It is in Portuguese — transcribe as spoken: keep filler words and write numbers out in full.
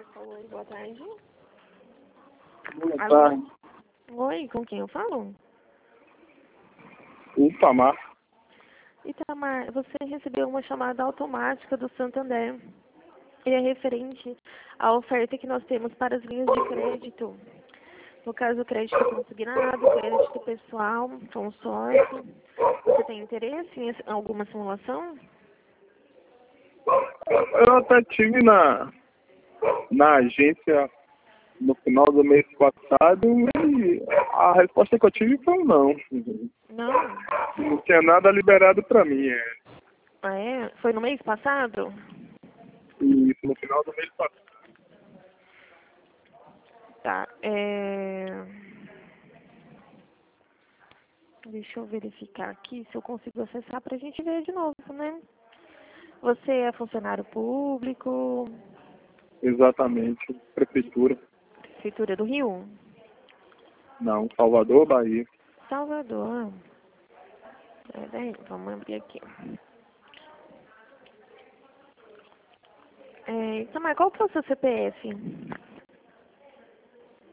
Oi, boa tarde. Boa Alô? tarde. Oi, com quem eu falo? Itamar. Itamar, você recebeu uma chamada automática do Santander. E é referente à oferta que nós temos para as linhas de crédito. No caso, crédito consignado, crédito pessoal, consórcio. Você tem interesse em alguma simulação? Eu até tive na, na agência no final do mês passado e a resposta que eu tive foi um não. Não? Não tinha nada liberado para mim. É. Ah, é? Foi no mês passado? Isso, no final do mês passado. Tá, é... Deixa eu verificar aqui se eu consigo acessar pra gente ver de novo, né? Você é funcionário público? Exatamente. Prefeitura. Prefeitura do Rio? Não, Salvador, Bahia. Salvador. Peraí, vamos abrir aqui. É, Itamar, qual que é o seu C P F?